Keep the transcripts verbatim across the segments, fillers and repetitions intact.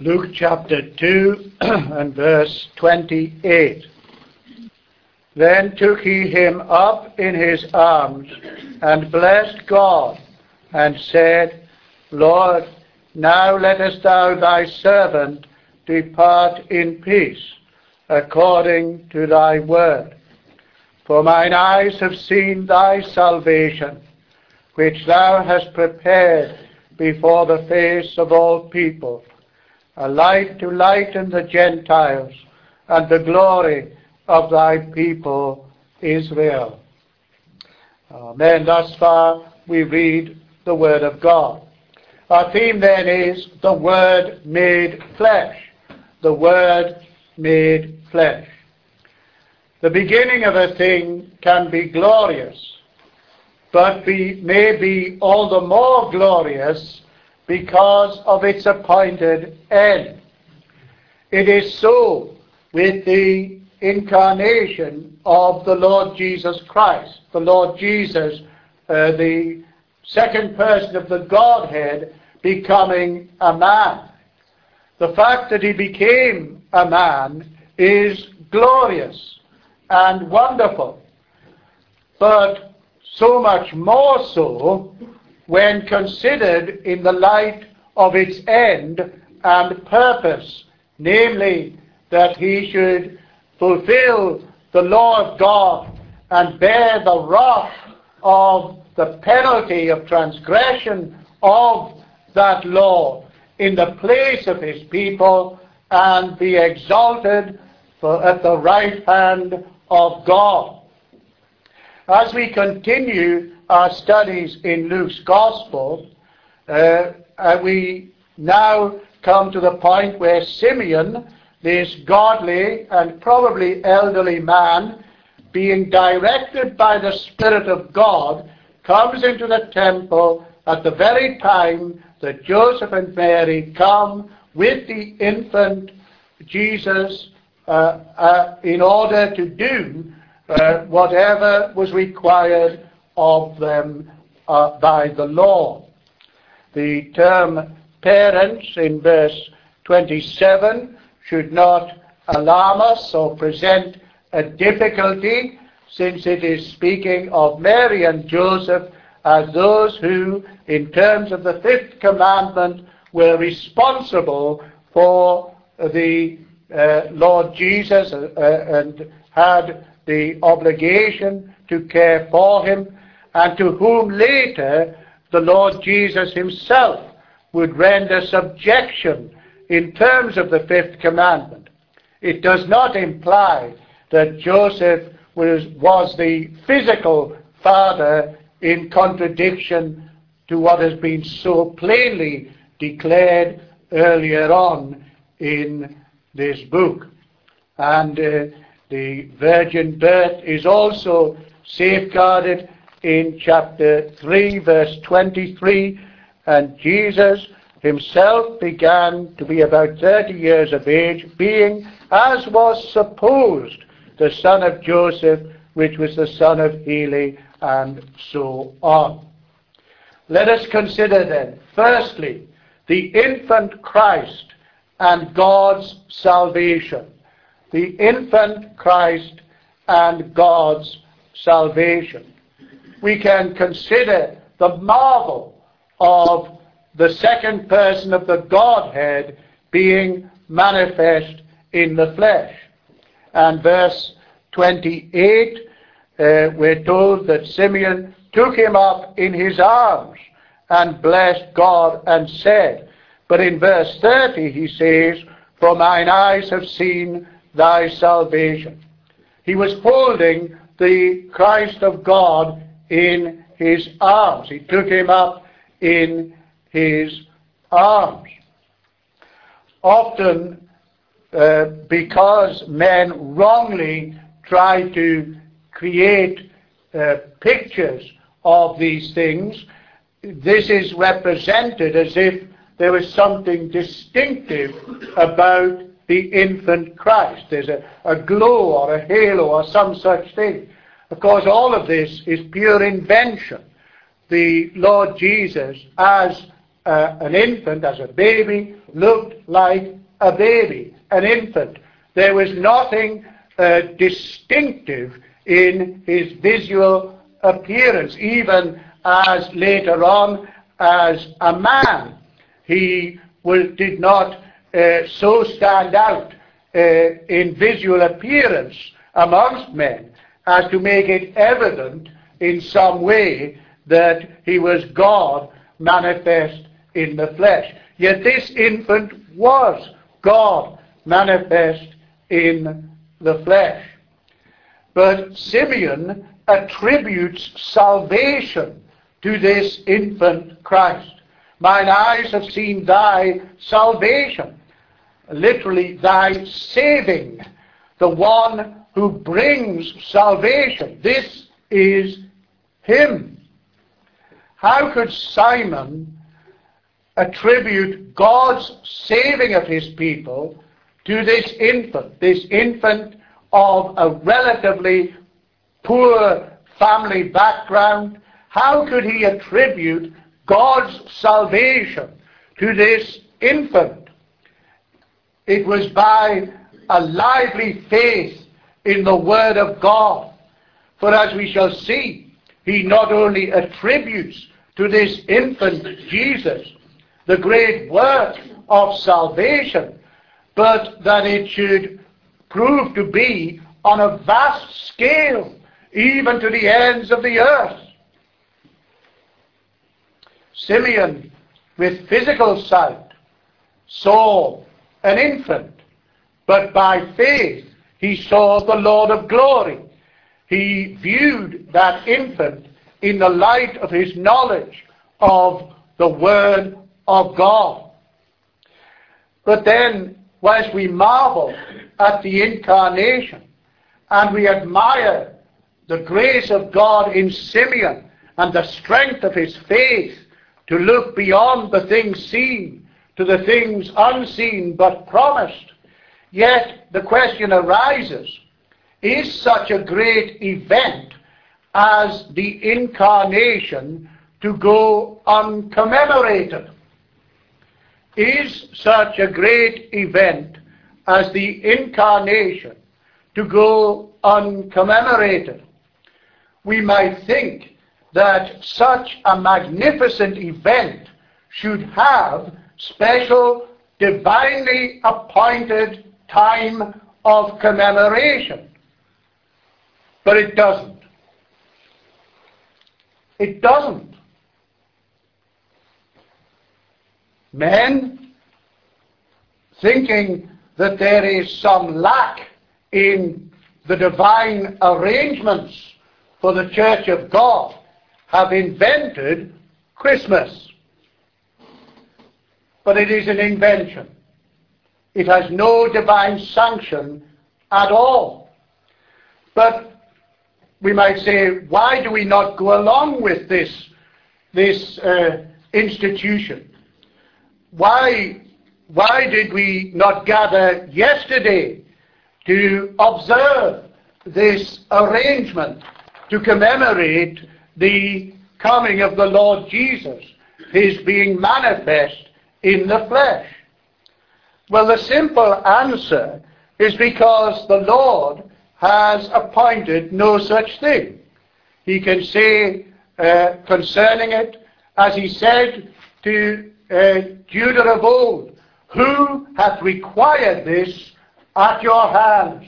Luke chapter two and verse twenty-eight. Then took he him up in his arms, and blessed God, and said, Lord, now lettest thou thy servant depart in peace, according to thy word. For mine eyes have seen thy salvation, which thou hast prepared before the face of all people, a light to lighten the Gentiles, and the glory of thy people Israel. Amen. Thus far we read the word of God. Our theme then is the Word made flesh. The Word made flesh. The beginning of a thing can be glorious, but be, may be all the more glorious because of its appointed end. It is so with the incarnation of the Lord Jesus Christ. The Lord Jesus, uh, the second person of the Godhead, becoming a man. The fact that he became a man is glorious and wonderful, but so much more so when considered in the light of its end and purpose, namely that he should fulfill the law of God and bear the wrath of the penalty of transgression of that law in the place of his people, and be exalted for, at the right hand of God. As we continue our studies in Luke's Gospel, uh, uh, we now come to the point where Simeon, this godly and probably elderly man, being directed by the Spirit of God, comes into the temple at the very time that Joseph and Mary come with the infant Jesus uh, uh, in order to do uh, whatever was required of them uh, by the law. The term parents in verse twenty-seven should not alarm us or present a difficulty, since it is speaking of Mary and Joseph as those who, in terms of the fifth commandment, were responsible for the uh, Lord Jesus uh, and had the obligation to care for him, and to whom later the Lord Jesus himself would render subjection in terms of the fifth commandment. It does not imply that Joseph was, was the physical father, in contradiction to what has been so plainly declared earlier on in this book. And uh, the virgin birth is also safeguarded in chapter three, verse twenty-three, and Jesus himself began to be about thirty years of age, being, as was supposed, the son of Joseph, which was the son of Heli, and so on. Let us consider then, firstly, the infant Christ and God's salvation. The infant Christ and God's salvation. We can consider the marvel of the second person of the Godhead being manifest in the flesh. And verse twenty-eight, uh, we're told that Simeon took him up in his arms and blessed God and said. But in verse thirty he says, for mine eyes have seen thy salvation. He was holding the Christ of God in his arms. He took him up in his arms. Often, uh, because men wrongly try to create uh, pictures of these things, this is represented as if there was something distinctive about the infant Christ. There's a, a glow or a halo or some such thing. Of course, all of this is pure invention. The Lord Jesus, as uh, an infant, as a baby, looked like a baby, an infant. There was nothing uh, distinctive in his visual appearance, even as later on as a man. He will, did not uh, so stand out uh, in visual appearance amongst men as to make it evident in some way that he was God manifest in the flesh. Yet this infant was God manifest in the flesh. But Simeon attributes salvation to this infant Christ. Mine eyes have seen thy salvation, literally thy saving, the one who brings salvation. This is him. How could Simon attribute God's saving of his people to this infant, this infant of a relatively poor family background? How could he attribute God's salvation to this infant? It was by a lively faith in the Word of God. For as we shall see, he not only attributes to this infant Jesus the great work of salvation, but that it should prove to be on a vast scale, even to the ends of the earth. Simeon, with physical sight, saw an infant, but by faith he saw the Lord of glory. He viewed that infant in the light of his knowledge of the Word of God. But then, whilst we marvel at the incarnation, and we admire the grace of God in Simeon and the strength of his faith to look beyond the things seen to the things unseen but promised, yet the question arises, is such a great event as the incarnation to go uncommemorated? Is such a great event as the incarnation to go uncommemorated? We might think that such a magnificent event should have special, divinely appointed time of commemoration. But it doesn't. It doesn't. Men, thinking that there is some lack in the divine arrangements for the Church of God, have invented Christmas. But it is an invention. It has no divine sanction at all. But we might say, why do we not go along with this, this uh, institution? Why, why did we not gather yesterday to observe this arrangement to commemorate the coming of the Lord Jesus, his being manifest in the flesh? Well, the simple answer is because the Lord has appointed no such thing. He can say uh, concerning it, as he said to uh, Judah of old, who hath required this at your hands?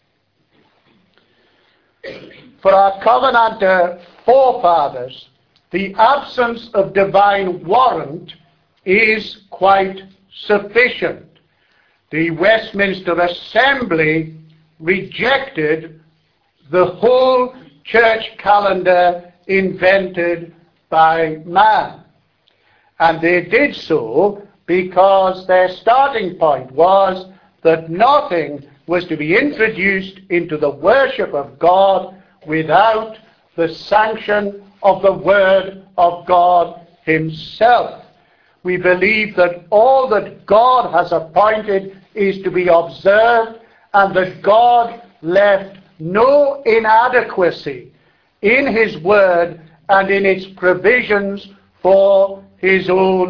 For our covenanter forefathers, the absence of divine warrant is quite sufficient. The Westminster Assembly rejected the whole church calendar invented by man. And they did so because their starting point was that nothing was to be introduced into the worship of God without the sanction of the Word of God himself. We believe that all that God has appointed is to be observed, and that God left no inadequacy in his Word and in its provisions for his own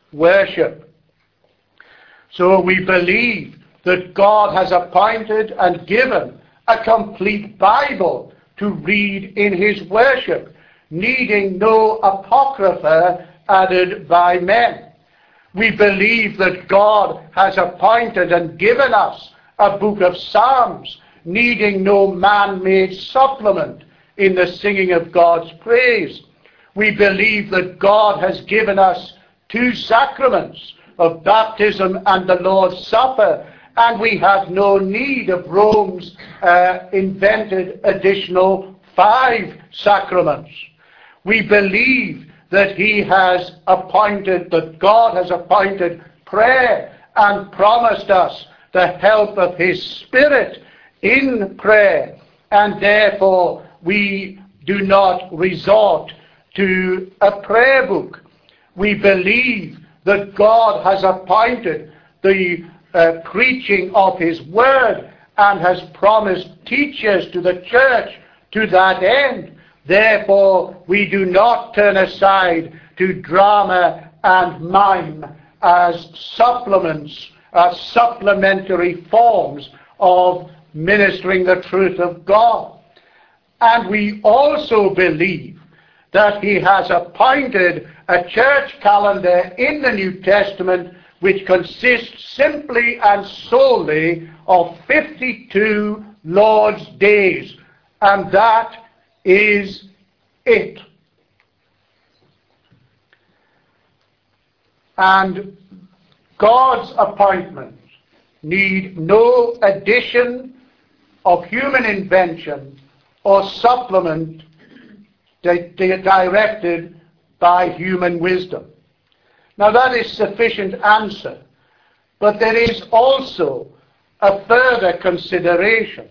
worship. So we believe that God has appointed and given a complete Bible to read in his worship, needing no apocrypha added by men. We believe that God has appointed and given us a book of Psalms, needing no man-made supplement in the singing of God's praise. We believe that God has given us two sacraments of baptism and the Lord's Supper, and we have no need of Rome's uh, invented additional five sacraments. We believe that he has appointed, that God has appointed prayer and promised us the help of his Spirit in prayer, and therefore we do not resort to a prayer book. We believe that God has appointed the uh, preaching of his word and has promised teachers to the church to that end. Therefore, we do not turn aside to drama and mime as supplements, as supplementary forms of ministering the truth of God. And we also believe that he has appointed a church calendar in the New Testament which consists simply and solely of fifty-two Lord's days, and that is it. And God's appointments need no addition of human invention or supplement di- di- directed by human wisdom. Now that is sufficient answer, but there is also a further consideration.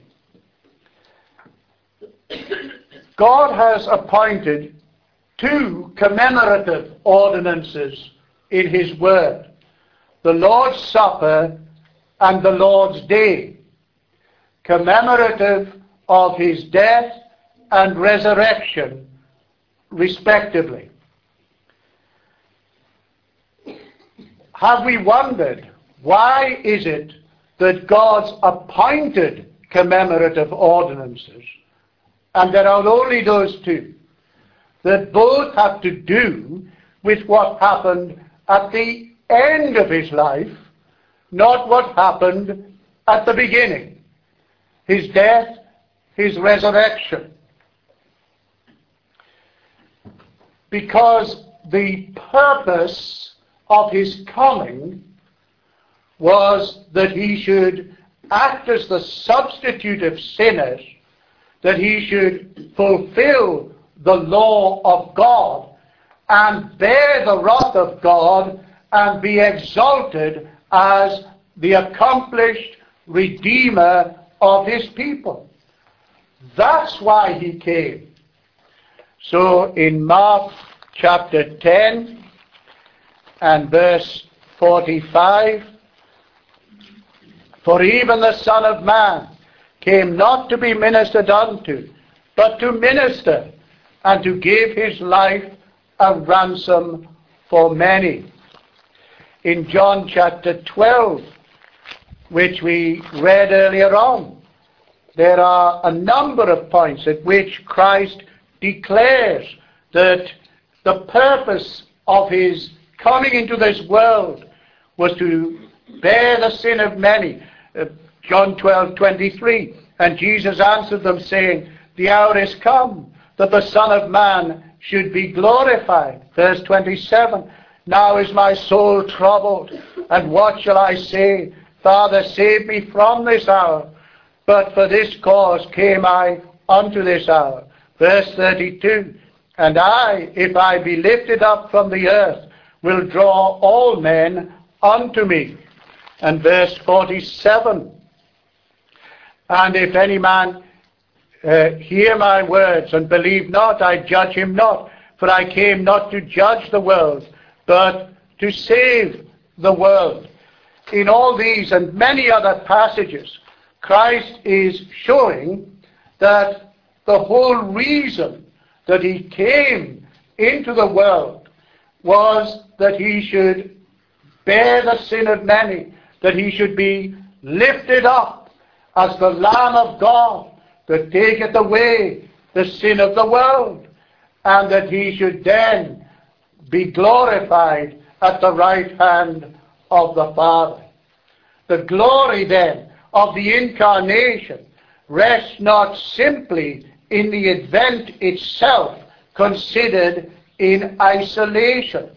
God has appointed two commemorative ordinances in his word, the Lord's Supper and the Lord's Day, commemorative of his death and resurrection, respectively. Have we wondered, why is it that God's appointed commemorative ordinances, and there are only those two, that both have to do with what happened at the end of his life, not what happened at the beginning, his death, his resurrection? Because the purpose of his coming was that he should act as the substitute of sinners, that he should fulfill the law of God and bear the wrath of God and be exalted as the accomplished Redeemer of his people. That's why he came. So in Mark chapter ten and verse forty-five, for even the Son of Man came not to be ministered unto, but to minister, and to give his life a ransom for many. In John chapter twelve, which we read earlier on, there are a number of points at which Christ declares that the purpose of his coming into this world was to bear the sin of many. Uh, John twelve twenty-three, and Jesus answered them, saying, the hour is come that the Son of Man should be glorified. Verse twenty-seven, now is my soul troubled, and what shall I say? Father, save me from this hour. But for this cause came I unto this hour. Verse thirty-two, and I, if I be lifted up from the earth, will draw all men unto me. And verse forty-seven, and if any man uh, hear my words and believe not, I judge him not. For I came not to judge the world, but to save the world. In all these and many other passages, Christ is showing that the whole reason that he came into the world was that he should bear the sin of many, that he should be lifted up as the Lamb of God that taketh away the sin of the world, and that he should then be glorified at the right hand of the Father. The glory then of the incarnation rests not simply in the event itself considered in isolation,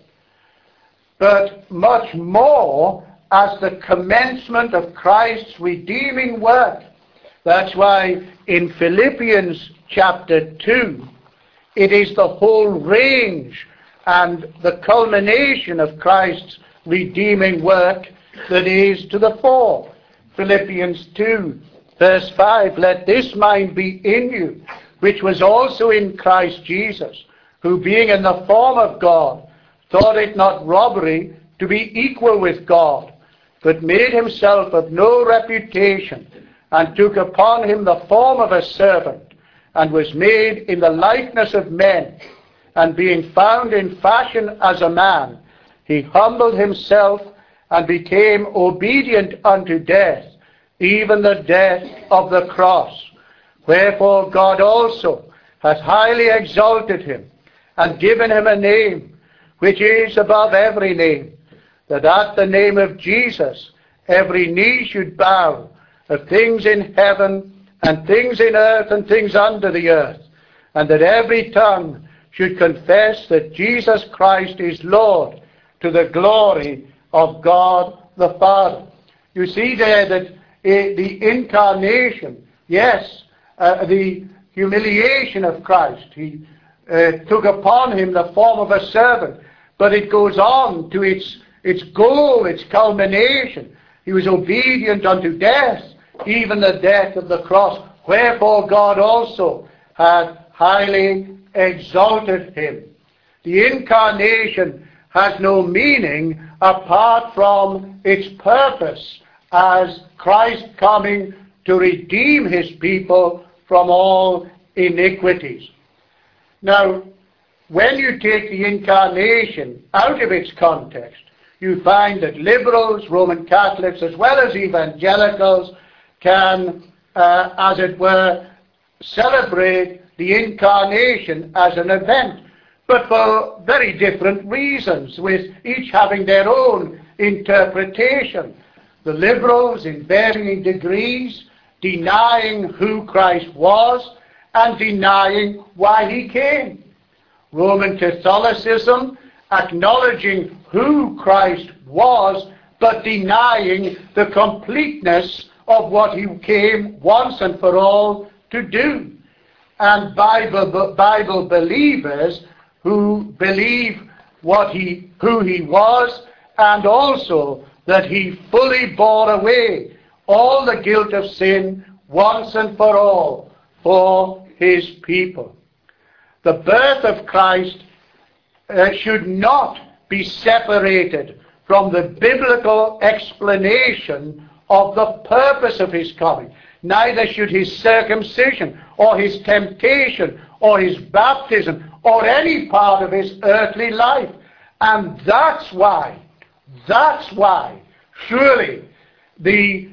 but much more as the commencement of Christ's redeeming work. That's why in Philippians chapter two, it is the whole range and the culmination of Christ's redeeming work that is to the fore. Philippians two, verse five, let this mind be in you, which was also in Christ Jesus, who being in the form of God, thought it not robbery to be equal with God, but made himself of no reputation, and took upon him the form of a servant, and was made in the likeness of men. And being found in fashion as a man, he humbled himself, and became obedient unto death, even the death of the cross. Wherefore God also hath highly exalted him, and given him a name which is above every name, that at the name of Jesus every knee should bow, of things in heaven, and things in earth, and things under the earth, and that every tongue should confess that Jesus Christ is Lord, to the glory of God the Father. You see there that uh, the incarnation, yes, uh, the humiliation of Christ, he uh, took upon him the form of a servant, but it goes on to its, its goal, its culmination. He was obedient unto death, even the death of the cross. Wherefore God also hath highly exalted him. The incarnation has no meaning apart from its purpose as Christ coming to redeem his people from all iniquities. Now, when you take the incarnation out of its context, you find that liberals, Roman Catholics, as well as evangelicals, can, uh, as it were, celebrate the incarnation as an event, but for very different reasons, with each having their own interpretation. The liberals, in varying degrees, denying who Christ was and denying why he came. Roman Catholicism acknowledging who Christ was, but denying the completeness of what he came once and for all to do. And Bible, Bible believers who believe what he, who he was, and also that he fully bore away all the guilt of sin once and for all for his people. The birth of Christ uh, should not be separated from the biblical explanation of the purpose of his coming. Neither should his circumcision or his temptation or his baptism or any part of his earthly life. And that's why, that's why, surely the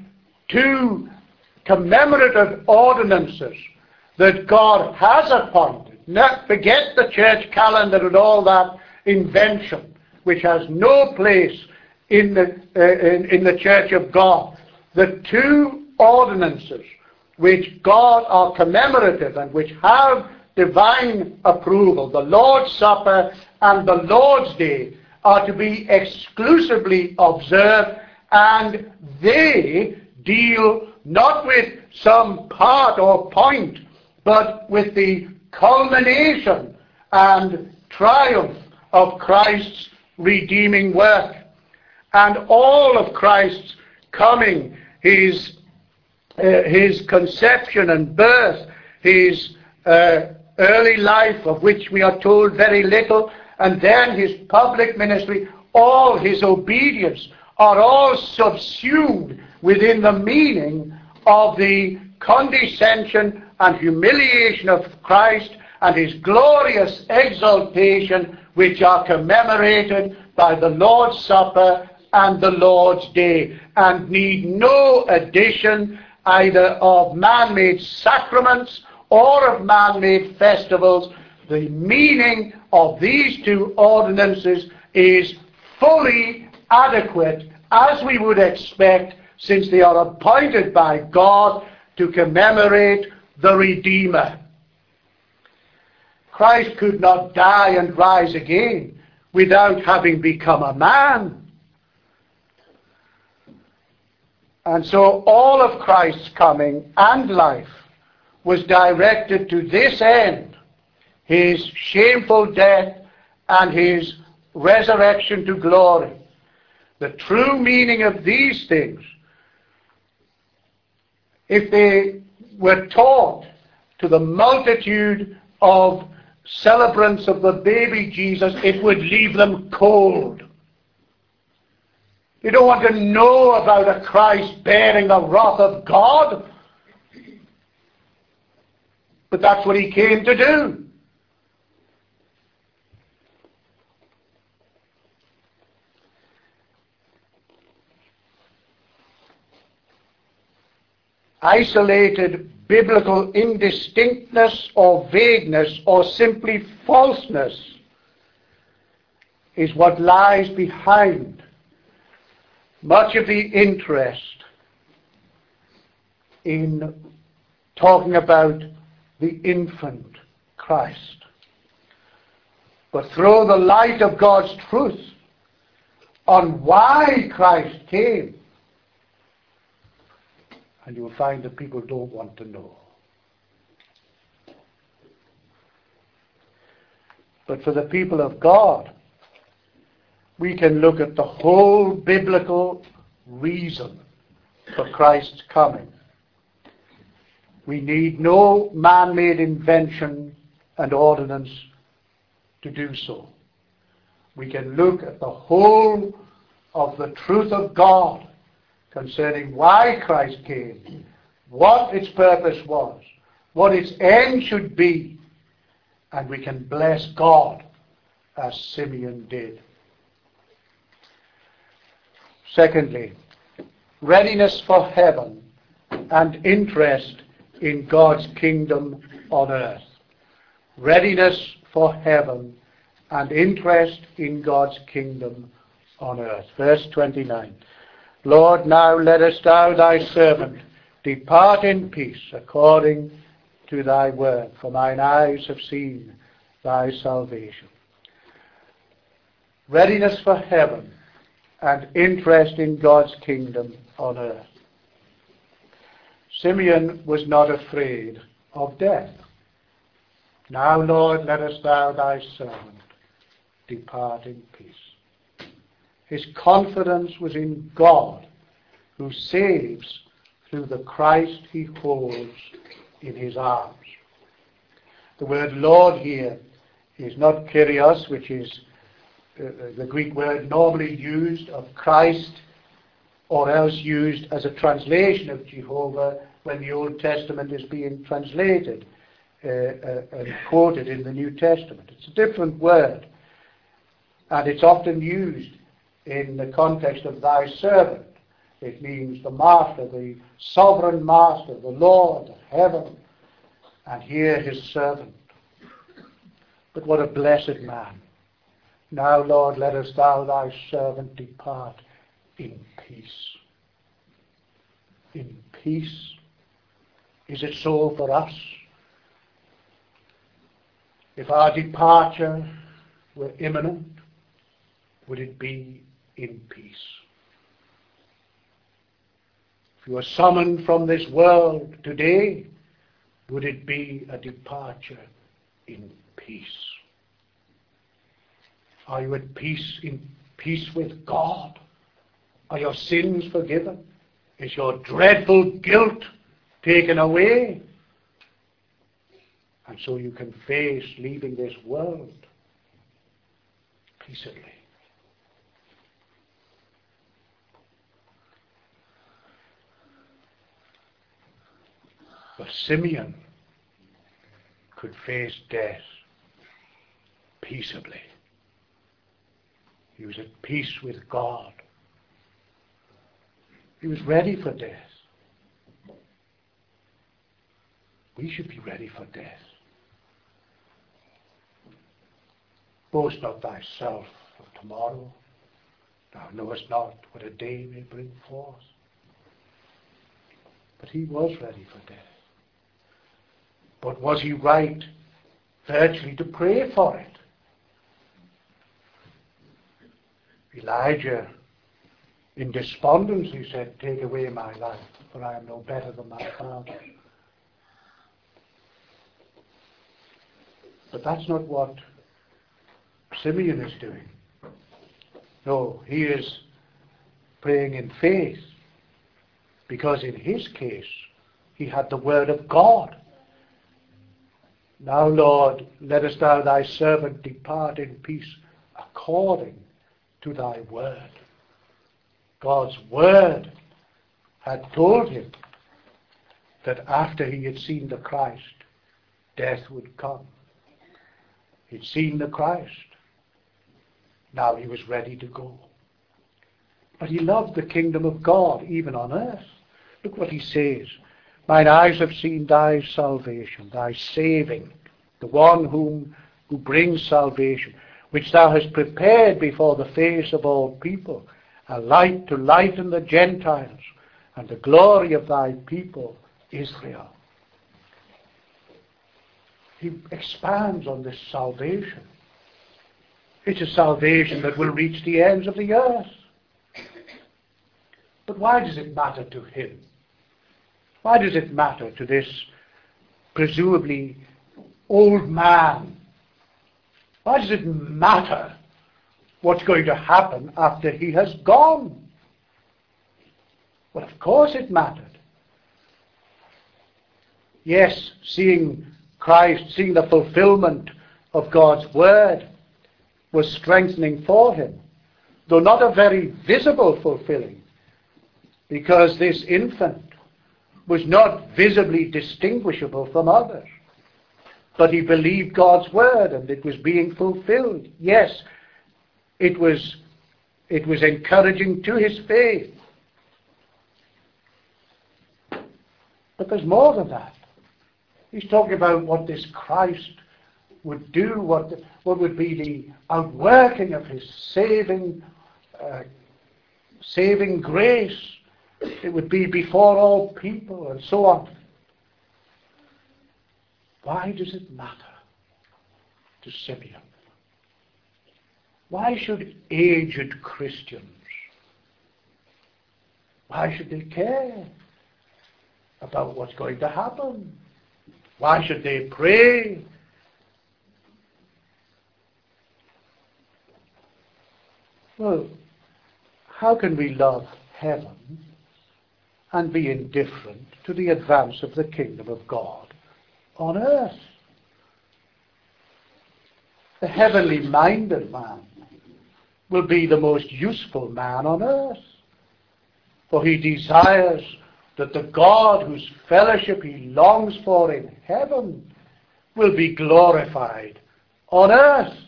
two commemorative ordinances that God has appointed, not forget the church calendar and all that invention, which has no place in the, uh, in, in the church of God. The two ordinances which God are commemorative and which have divine approval, the Lord's Supper and the Lord's Day, are to be exclusively observed, and they deal not with some part or point, but with the culmination and triumph of Christ's redeeming work. And all of Christ's coming, his, uh, his conception and birth, his uh, early life, of which we are told very little, and then his public ministry, all his obedience, are all subsumed within the meaning of the condescension and humiliation of Christ and his glorious exaltation, which are commemorated by the Lord's Supper and the Lord's Day, and need no addition either of man-made sacraments or of man-made festivals. The meaning of these two ordinances is fully adequate, as we would expect, since they are appointed by God to commemorate the Redeemer. Christ could not die and rise again without having become a man. And so all of Christ's coming and life was directed to this end: his shameful death and his resurrection to glory. The true meaning of these things, if they were taught to the multitude of celebrants of the baby Jesus, it would leave them cold. You don't want to know about a Christ bearing the wrath of God. But that's what he came to do. Isolated biblical indistinctness or vagueness or simply falseness is what lies behind much of the interest in talking about the infant Christ. But throw the light of God's truth on why Christ came, and you will find that people don't want to know. But for the people of God, we can look at the whole biblical reason for Christ's coming. We need no man-made invention and ordinance to do so. We can look at the whole of the truth of God concerning why Christ came, what its purpose was, what its end should be, and we can bless God as Simeon did. Secondly, readiness for heaven and interest in God's kingdom on earth. Readiness for heaven and interest in God's kingdom on earth. Verse twenty-nine. Lord, now lettest thou thy servant depart in peace according to thy word, for mine eyes have seen thy salvation. Readiness for heaven and interest in God's kingdom on earth. Simeon was not afraid of death. Now, Lord, lettest thou thy servant depart in peace. His confidence was in God, who saves through the Christ he holds in his arms. The word Lord here is not Kyrios, which is uh, the Greek word normally used of Christ, or else used as a translation of Jehovah when the Old Testament is being translated uh, uh, and quoted in the New Testament. It's a different word, and it's often used in the context of thy servant. It means the master, the sovereign master, the Lord of heaven, and here his servant. But what a blessed man. Now, Lord, lettest thou thy servant depart in peace. In peace. Is it so for us? If our departure were imminent, would it be in peace? If you were summoned from this world today, would it be a departure in peace? Are you at peace, in peace with God? Are your sins forgiven? Is your dreadful guilt taken away? And so you can face leaving this world peaceably. But Simeon could face death peaceably. He was at peace with God He was ready for death. We should be ready for death. Boast not thyself of tomorrow. Thou knowest not what a day may bring forth. But he was ready for death. But was he right virtually to pray for it? Elijah, in despondency, said, "Take away my life, for I am no better than my father." But that's not what Simeon is doing. No, he is praying in faith, because in his case, he had the word of God. Now, Lord, lettest thou thy servant depart in peace according to thy word. God's word had told him that after he had seen the Christ, death would come. He'd seen the Christ. Now he was ready to go. But he loved the kingdom of God, even on earth. Look what he says. Mine eyes have seen thy salvation, thy saving, the one whom who brings salvation, which thou hast prepared before the face of all people, a light to lighten the Gentiles, and the glory of thy people Israel. He expands on this salvation. It's a salvation that will reach the ends of the earth. But why does it matter to him? Why does it matter to this presumably old man? Why does it matter what's going to happen after he has gone? Well, of course it mattered. Yes, seeing Christ, seeing the fulfillment of God's word was strengthening for him, though not a very visible fulfilling, because this infant was not visibly distinguishable from others. But he believed God's word, and it was being fulfilled. Yes, it was, it was encouraging to his faith. But there's more than that. He's talking about what this Christ would do, what, the, what would be the outworking of his saving, uh, saving grace. It would be before all people, and so on. Why does it matter to Simeon? Why should aged Christians, why should they care about what's going to happen? Why should they pray? Well, how can we love heaven and be indifferent to the advance of the kingdom of God on earth? The heavenly minded man will be the most useful man on earth, for he desires that the God whose fellowship he longs for in heaven will be glorified on earth.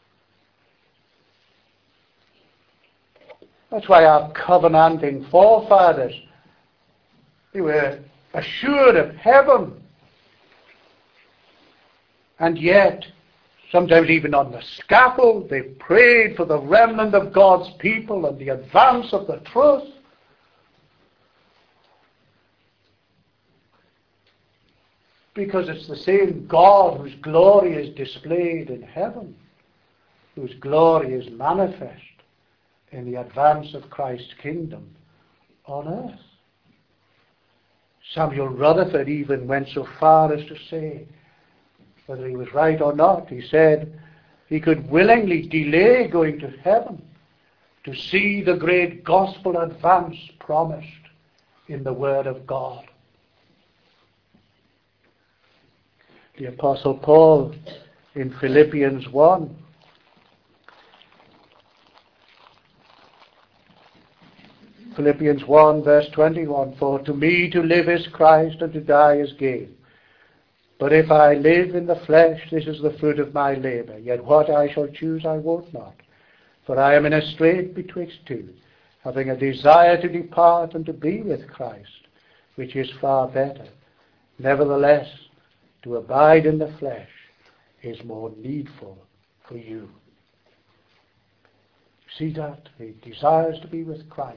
That's why our covenanting forefathers, they were assured of heaven. And yet, sometimes even on the scaffold, they prayed for the remnant of God's people and the advance of the truth. Because it's the same God whose glory is displayed in heaven, whose glory is manifest in the advance of Christ's kingdom on earth. Samuel Rutherford even went so far as to say, whether he was right or not, he said he could willingly delay going to heaven to see the great gospel advance promised in the Word of God. The Apostle Paul in Philippians one, Philippians one verse twenty-one, for to me to live is Christ and to die is gain. But if I live in the flesh, this is the fruit of my labour. Yet what I shall choose I wot not. For I am in a strait betwixt two, having a desire to depart and to be with Christ, which is far better. Nevertheless, to abide in the flesh is more needful for you. See that? He desires to be with Christ.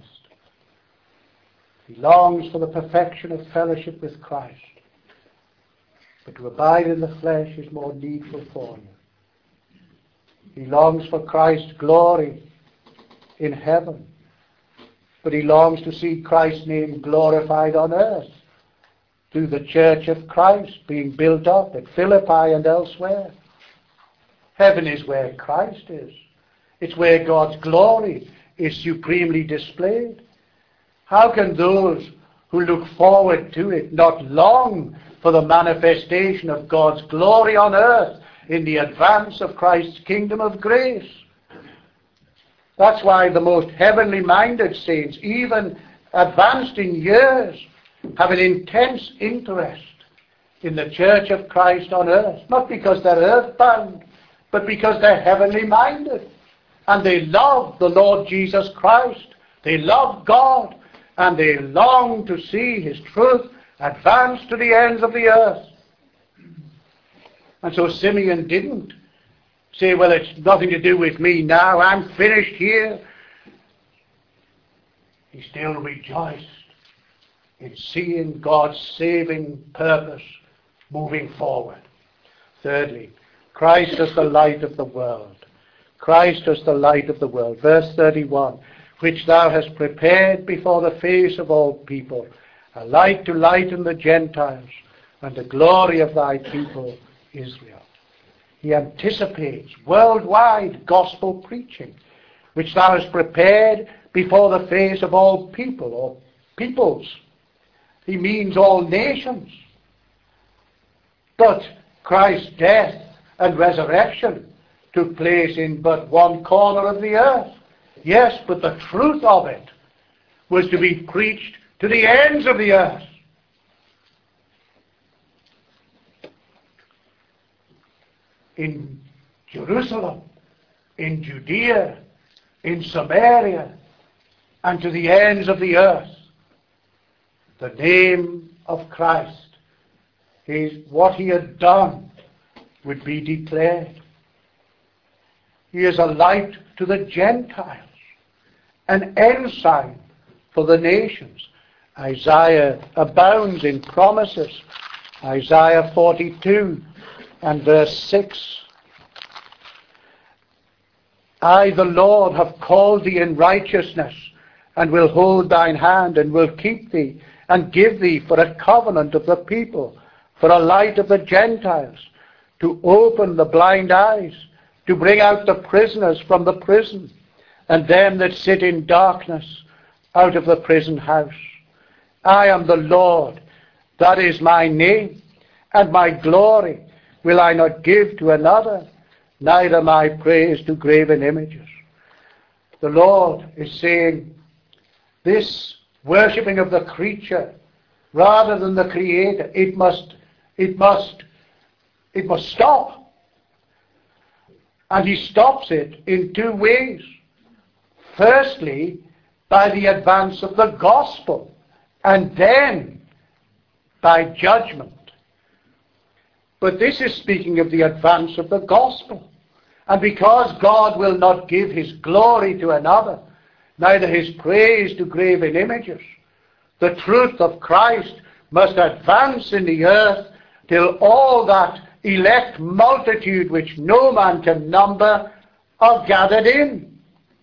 He longs for the perfection of fellowship with Christ. But to abide in the flesh is more needful for you. He longs for Christ's glory in heaven. But he longs to see Christ's name glorified on earth through the church of Christ being built up at Philippi and elsewhere. Heaven is where Christ is. It's where God's glory is supremely displayed. How can those who look forward to it not long for the manifestation of God's glory on earth in the advance of Christ's kingdom of grace? That's why the most heavenly minded saints, even advanced in years, have an intense interest in the church of Christ on earth. Not because they're earthbound, but because they're heavenly minded. And they love the Lord Jesus Christ. They love God. And they long to see His truth advance to the ends of the earth. And so Simeon didn't say, well, it's nothing to do with me now. I'm finished here. He still rejoiced in seeing God's saving purpose moving forward. Thirdly, Christ as the light of the world. Christ as the light of the world. Verse thirty-one, which thou hast prepared before the face of all people, a light to lighten the Gentiles, and the glory of thy people Israel. He anticipates worldwide gospel preaching, which thou hast prepared before the face of all people, or peoples. He means all nations. But Christ's death and resurrection took place in but one corner of the earth. Yes, but the truth of it was to be preached to the ends of the earth. In Jerusalem, in Judea, in Samaria, and to the ends of the earth. The name of Christ, is what He had done, would be declared. He is a light to the Gentiles, an ensign for the nations. Isaiah abounds in promises. Isaiah forty-two and verse six. I, the Lord, have called thee in righteousness, and will hold thine hand, and will keep thee, and give thee for a covenant of the people, for a light of the Gentiles, to open the blind eyes, to bring out the prisoners from the prison, and them that sit in darkness out of the prison house. I am the Lord, that is my name, and my glory will I not give to another, neither my praise to graven images. The Lord is saying, this worshipping of the creature rather than the Creator, it must, it must, it must stop. And He stops it in two ways. Firstly, by the advance of the gospel, and then by judgment. But this is speaking of the advance of the gospel. And because God will not give His glory to another, neither His praise to graven images, the truth of Christ must advance in the earth till all that elect multitude which no man can number are gathered in.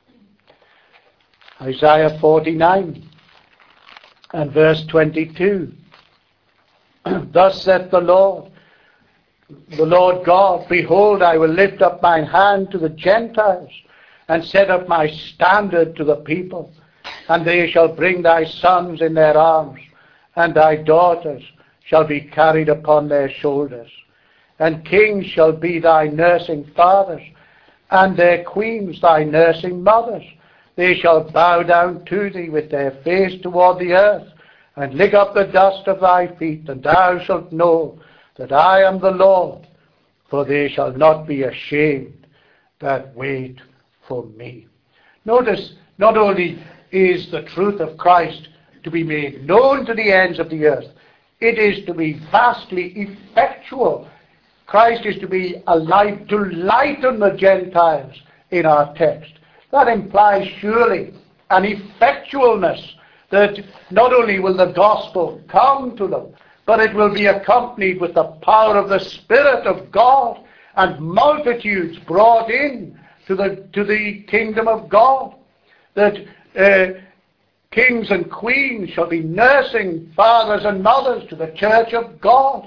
Isaiah forty-nine and verse twenty-two. Thus saith the Lord, the Lord God, behold, I will lift up mine hand to the Gentiles, and set up my standard to the people, and they shall bring thy sons in their arms, and thy daughters shall be carried upon their shoulders. And kings shall be thy nursing fathers, and their queens thy nursing mothers. They shall bow down to thee with their face toward the earth, and lick up the dust of thy feet, and thou shalt know that I am the Lord, for they shall not be ashamed that wait for me. Notice, not only is the truth of Christ to be made known to the ends of the earth. It is to be vastly effectual. Christ is to be a light to lighten the Gentiles in our text. That implies surely an effectualness, that not only will the gospel come to them, but it will be accompanied with the power of the Spirit of God, and multitudes brought in to the, to the kingdom of God. That uh, kings and queens shall be nursing fathers and mothers to the church of God.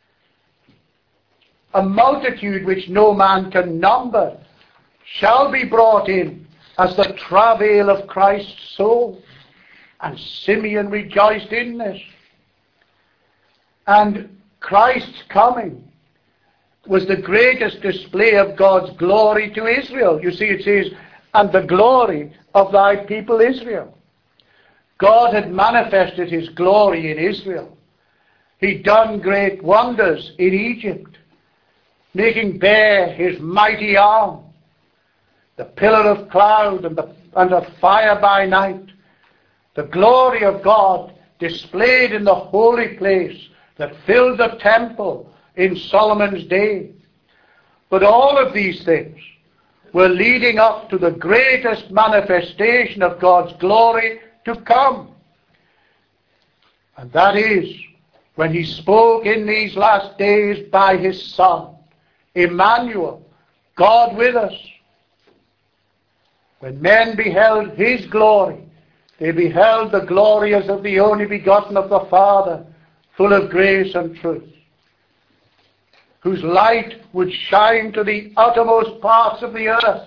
A multitude which no man can number shall be brought in as the travail of Christ's soul. And Simeon rejoiced in this. And Christ's coming was the greatest display of God's glory to Israel. You see, it says, and the glory of thy people Israel. God had manifested his glory in Israel. He'd done great wonders in Egypt, making bare his mighty arm, the pillar of cloud and the, and the fire by night, the glory of God displayed in the holy place that filled the temple in Solomon's day. But all of these things were leading up to the greatest manifestation of God's glory to come. And that is when he spoke in these last days by his Son, Emmanuel, God with us. When men beheld his glory, they beheld the glory as of the only begotten of the Father, full of grace and truth, whose light would shine to the uttermost parts of the earth.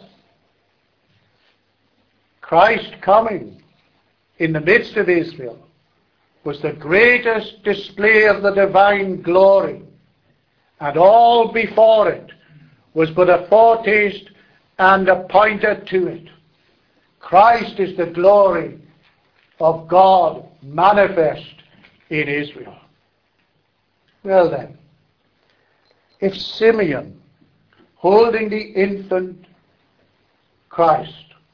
Christ coming in the midst of Israel was the greatest display of the divine glory, and all before it was but a foretaste and a pointer to it. Christ is the glory of God manifest in Israel. Well then, if Simeon, holding the infant Christ,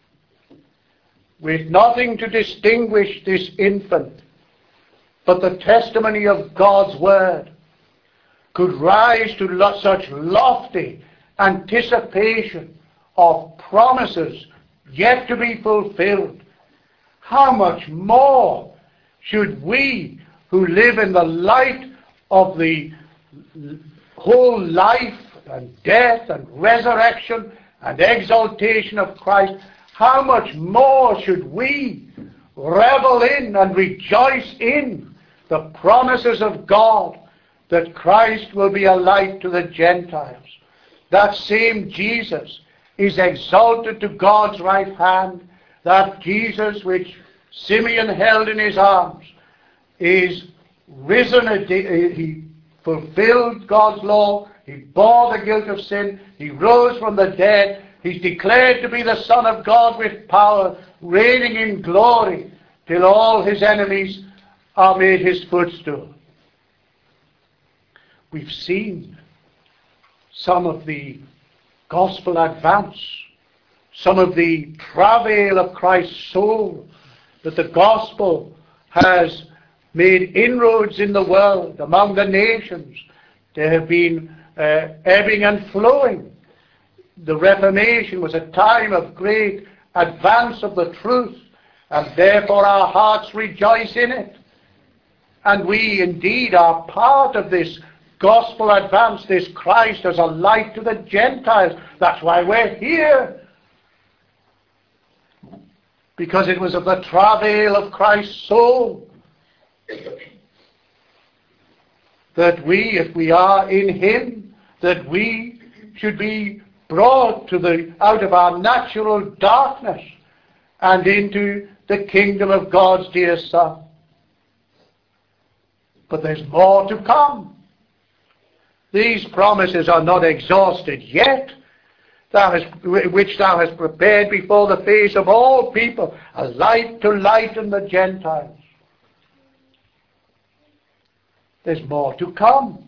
with nothing to distinguish this infant but the testimony of God's word, could rise to lo- such lofty anticipation of promises yet to be fulfilled, how much more should we, who live in the light of the whole life and death and resurrection and exaltation of Christ, how much more should we revel in and rejoice in the promises of God that Christ will be a light to the Gentiles. That same Jesus is exalted to God's right hand. That Jesus which Simeon held in his arms is risen. He fulfilled God's law. He bore the guilt of sin. He rose from the dead. He's declared to be the Son of God with power, reigning in glory till all his enemies are made his footstool. We've seen some of the gospel advance, some of the travail of Christ's soul, that the gospel has made inroads in the world, among the nations. They have been uh, ebbing and flowing. The Reformation was a time of great advance of the truth, and therefore our hearts rejoice in it. And we indeed are part of this gospel advance, this Christ as a light to the Gentiles. That's why we're here. Because it was of the travail of Christ's soul that we, if we are in him, that we should be brought to the out of our natural darkness and into the kingdom of God's dear Son. But there's more to come. These promises are not exhausted yet, thou hast, which thou hast prepared before the face of all people, a light to lighten the Gentiles. There's more to come.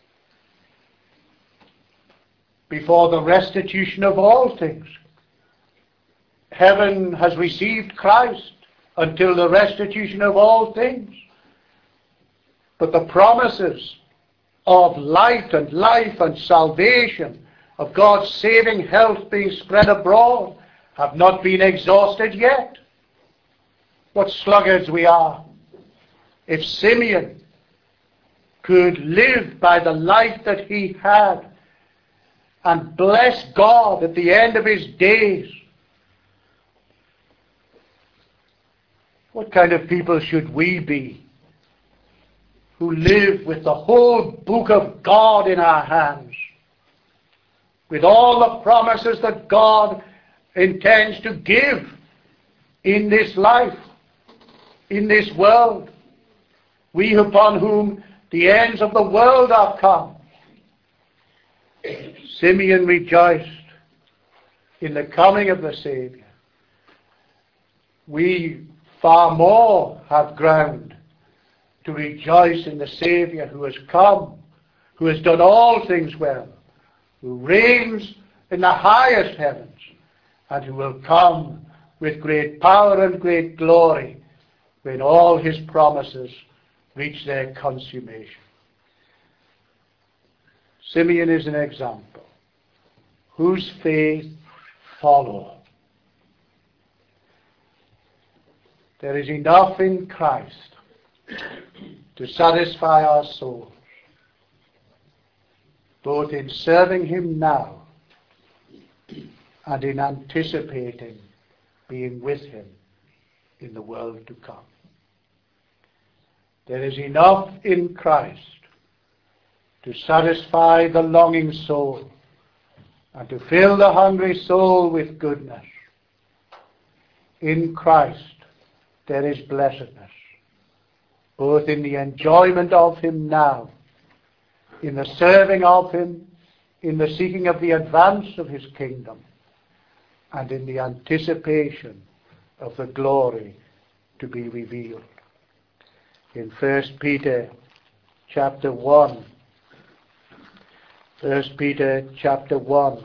Before the restitution of all things, heaven has received Christ until the restitution of all things. But the promises of light and life and salvation, of God's saving health being spread abroad, have not been exhausted yet. What sluggards we are. If Simeon could live by the life that he had and bless God at the end of his days, what kind of people should we be who live with the whole book of God in our hands, with all the promises that God intends to give in this life, in this world, we upon whom the ends of the world are come? Simeon rejoiced in the coming of the Saviour. We far more have ground to rejoice in the Saviour who has come, who has done all things well, who reigns in the highest heavens, and who will come with great power and great glory when all his promises reach their consummation. Simeon is an example. Whose faith follow? There is enough in Christ to satisfy our souls, both in serving him now and in anticipating being with him in the world to come. There is enough in Christ to satisfy the longing soul and to fill the hungry soul with goodness. In Christ there is blessedness, both in the enjoyment of him now, in the serving of him, in the seeking of the advance of his kingdom, and in the anticipation of the glory to be revealed. In First Peter chapter one, First Peter chapter one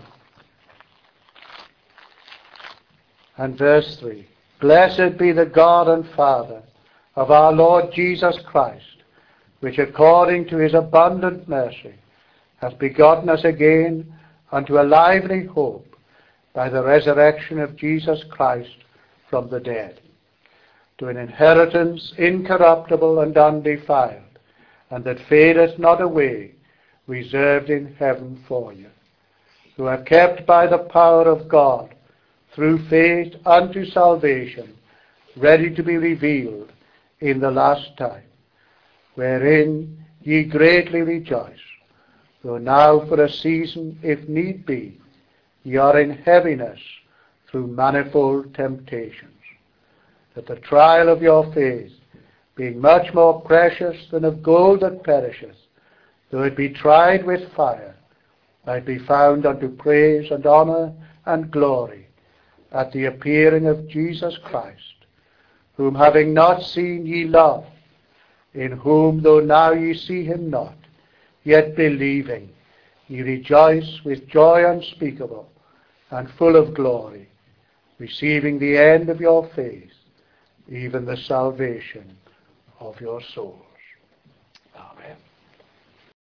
and verse three. Blessed be the God and Father of our Lord Jesus Christ, which according to his abundant mercy hath begotten us again unto a lively hope by the resurrection of Jesus Christ from the dead, to an inheritance incorruptible and undefiled, and that fadeth not away, reserved in heaven for you, who are kept by the power of God through faith unto salvation, ready to be revealed in the last time, wherein ye greatly rejoice, though now for a season, if need be, ye are in heaviness through manifold temptations, that the trial of your faith, being much more precious than of gold that perisheth, though it be tried with fire, might be found unto praise and honour and glory at the appearing of Jesus Christ, whom having not seen ye love, in whom though now ye see him not, yet believing, ye rejoice with joy unspeakable and full of glory, receiving the end of your faith, even the salvation of your soul.